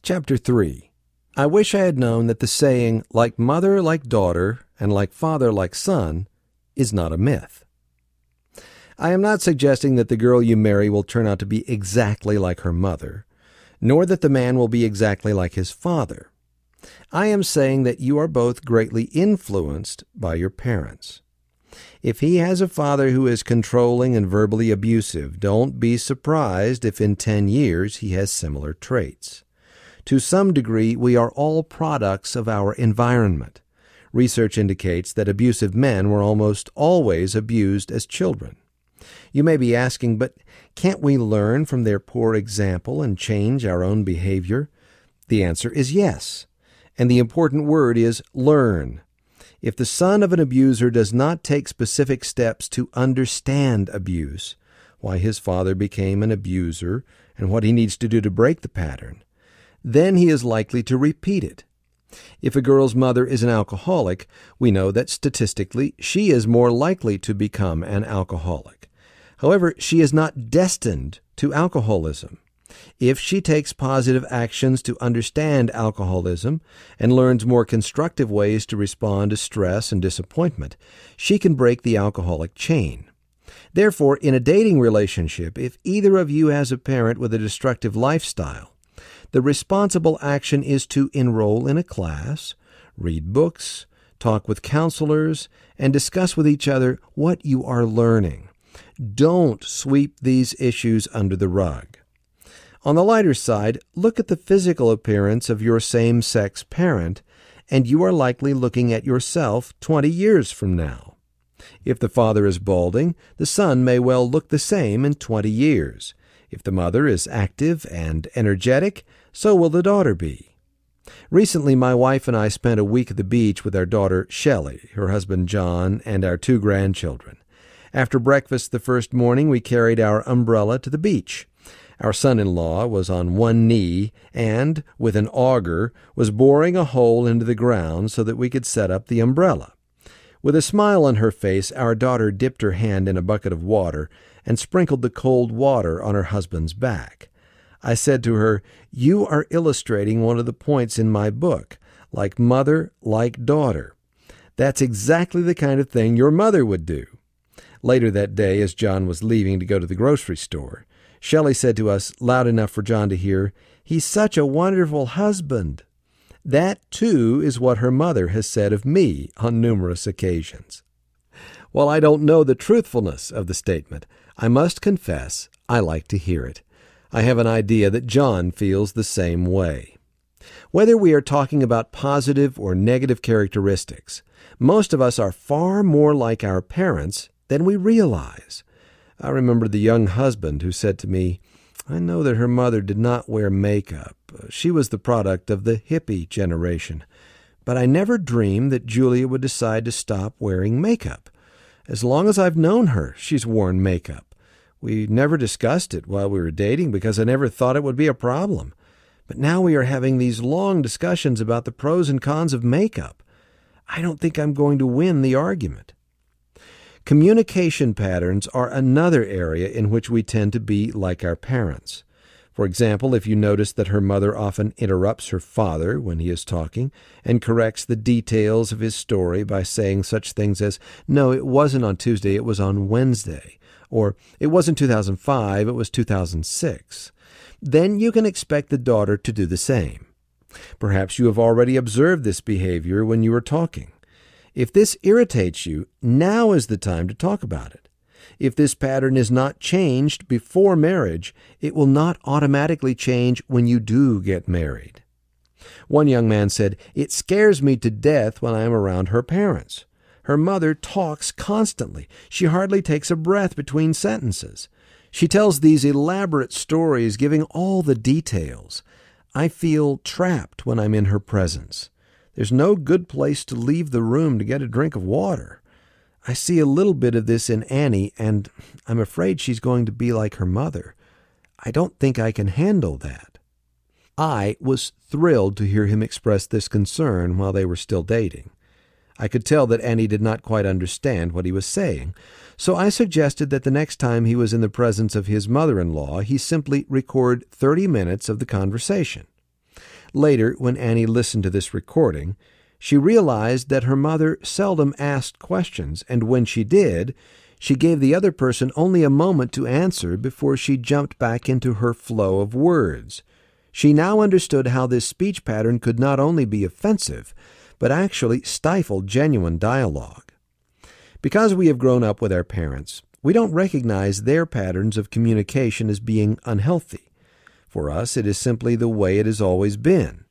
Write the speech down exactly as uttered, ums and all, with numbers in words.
Chapter three. I wish I had known that the saying, like mother like daughter, and like father like son, is not a myth. I am not suggesting that the girl you marry will turn out to be exactly like her mother, nor that the man will be exactly like his father. I am saying that you are both greatly influenced by your parents. If he has a father who is controlling and verbally abusive, don't be surprised if in ten years he has similar traits. To some degree, we are all products of our environment. Research indicates that abusive men were almost always abused as children. You may be asking, but can't we learn from their poor example and change our own behavior? The answer is yes, and the important word is learn. If the son of an abuser does not take specific steps to understand abuse, why his father became an abuser, and what he needs to do to break the pattern, then he is likely to repeat it. If a girl's mother is an alcoholic, we know that statistically she is more likely to become an alcoholic. However, she is not destined to alcoholism. If she takes positive actions to understand alcoholism and learns more constructive ways to respond to stress and disappointment, she can break the alcoholic chain. Therefore, in a dating relationship, if either of you has a parent with a destructive lifestyle, the responsible action is to enroll in a class, read books, talk with counselors, and discuss with each other what you are learning. Don't sweep these issues under the rug. On the lighter side, look at the physical appearance of your same-sex parent, and you are likely looking at yourself twenty years from now. If the father is balding, the son may well look the same in twenty years. If the mother is active and energetic, so will the daughter be. Recently, my wife and I spent a week at the beach with our daughter Shelley, her husband John, and our two grandchildren. After breakfast the first morning, we carried our umbrella to the beach. Our son-in-law was on one knee and, with an auger, was boring a hole into the ground so that we could set up the umbrella. With a smile on her face, our daughter dipped her hand in a bucket of water and sprinkled the cold water on her husband's back. I said to her, "You are illustrating one of the points in my book, like mother, like daughter. That's exactly the kind of thing your mother would do." Later that day, as John was leaving to go to the grocery store, Shelley said to us, loud enough for John to hear, "He's such a wonderful husband." That, too, is what her mother has said of me on numerous occasions. While I don't know the truthfulness of the statement, I must confess I like to hear it. I have an idea that John feels the same way. Whether we are talking about positive or negative characteristics, most of us are far more like our parents than we realize. I remember the young husband who said to me, "I know that her mother did not wear makeup. She was the product of the hippie generation. But I never dreamed that Julia would decide to stop wearing makeup. As long as I've known her, she's worn makeup. We never discussed it while we were dating because I never thought it would be a problem. But now we are having these long discussions about the pros and cons of makeup. I don't think I'm going to win the argument." Communication patterns are another area in which we tend to be like our parents. For example, if you notice that her mother often interrupts her father when he is talking and corrects the details of his story by saying such things as, "No, it wasn't on Tuesday, it was on Wednesday," or "It wasn't two thousand five, it was two thousand six, then you can expect the daughter to do the same. Perhaps you have already observed this behavior when you were talking. If this irritates you, now is the time to talk about it. If this pattern is not changed before marriage, it will not automatically change when you do get married. One young man said, "It scares me to death when I am around her parents. Her mother talks constantly. She hardly takes a breath between sentences. She tells these elaborate stories, giving all the details. I feel trapped when I'm in her presence. There's no good place to leave the room to get a drink of water. I see a little bit of this in Annie, and I'm afraid she's going to be like her mother. I don't think I can handle that." I was thrilled to hear him express this concern while they were still dating. I could tell that Annie did not quite understand what he was saying, so I suggested that the next time he was in the presence of his mother-in-law, he simply record thirty minutes of the conversation. Later, when Annie listened to this recording, she realized that her mother seldom asked questions, and when she did, she gave the other person only a moment to answer before she jumped back into her flow of words. She now understood how this speech pattern could not only be offensive, but actually stifle genuine dialogue. Because we have grown up with our parents, we don't recognize their patterns of communication as being unhealthy. For us, it is simply the way it has always been.